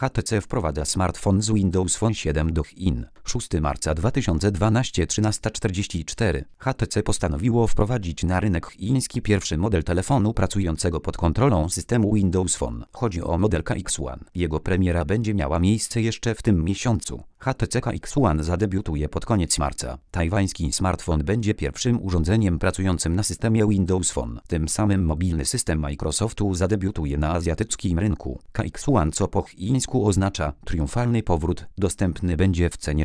HTC wprowadza smartfon z Windows Phone 7 do Chin. 6 marca 2012, 13:44. HTC postanowiło wprowadzić na rynek chiński pierwszy model telefonu pracującego pod kontrolą systemu Windows Phone. Chodzi o model KX1. Jego premiera będzie miała miejsce jeszcze w tym miesiącu. HTC KX1 zadebiutuje pod koniec marca. Tajwański smartfon będzie pierwszym urządzeniem pracującym na systemie Windows Phone. Tym samym mobilny system Microsoftu zadebiutuje na azjatyckim rynku. KX1, co po chińsku oznacza triumfalny powrót, dostępny będzie w cenie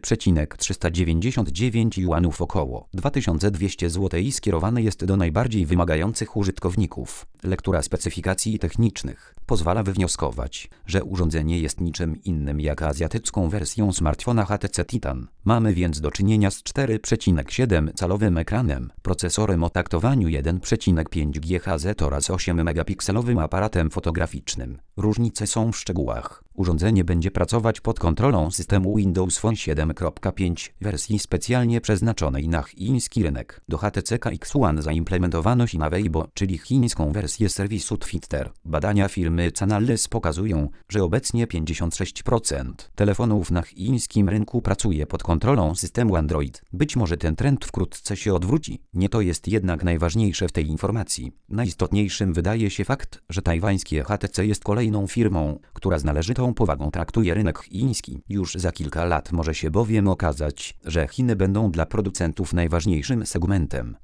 4,399 juanów, około 2200 zł, i skierowany jest do najbardziej wymagających użytkowników. Lektura specyfikacji technicznych pozwala wywnioskować, że urządzenie jest niczym innym jak azjatycką wersją smartfona HTC Titan. Mamy więc do czynienia z 4,7-calowym ekranem, procesorem o taktowaniu 1,5 GHz oraz 8-megapikselowym aparatem fotograficznym. Różnice są w szczegółach. Urządzenie będzie pracować pod kontrolą systemu Windows Phone 7.5 wersji specjalnie przeznaczonej na chiński rynek. Do HTC KX1 zaimplementowano Sina Weibo, czyli chińską wersję serwisu Twitter. Badania firmy Canalys pokazują, że obecnie 56% telefonów na chińskim rynku pracuje pod kontrolą systemu Android. Być może ten trend wkrótce się odwróci. Nie to jest jednak najważniejsze w tej informacji. Najistotniejszym wydaje się fakt, że tajwańskie HTC jest kolejną firmą, która z należytą powagą traktuje rynek chiński. Już za kilka lat może się bowiem okazać, że Chiny będą dla producentów najważniejszym segmentem.